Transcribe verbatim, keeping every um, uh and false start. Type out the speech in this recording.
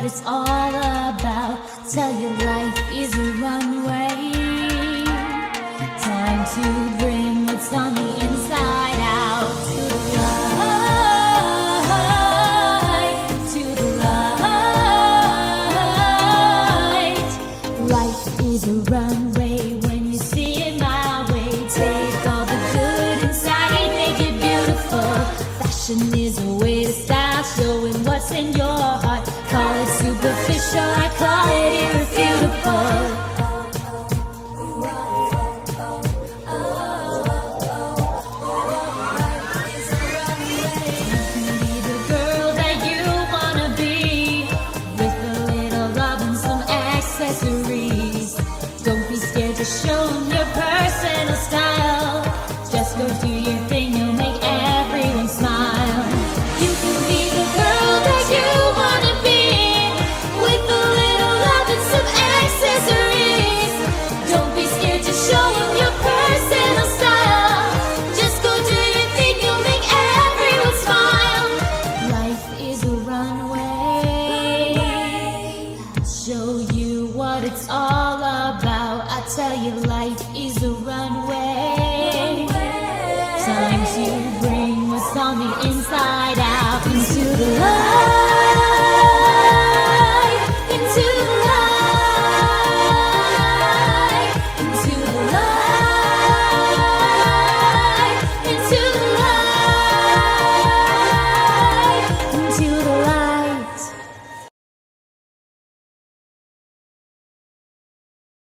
it's all about. Tell you life is a runway. Time to bring what's on the inside out. To the light, to the light. Life is a runway when you see it my way. Take all the good inside, make it beautiful. Fashion is a way to style, showing what's in your heart. Call it superficial, I call it irrefutable. You can be the girl that you wanna be, with a little love and some accessories. Don't be scared to show them your personal style. Just go do your thing, you'll make everyone smile. You can be the girl that you wanna be, with a little love and some accessories. Don't be scared to show them your personal style. Just go do your thing, you'll make everyone smile. Life is a runway. I'll show you what it's all about. I tell you life is a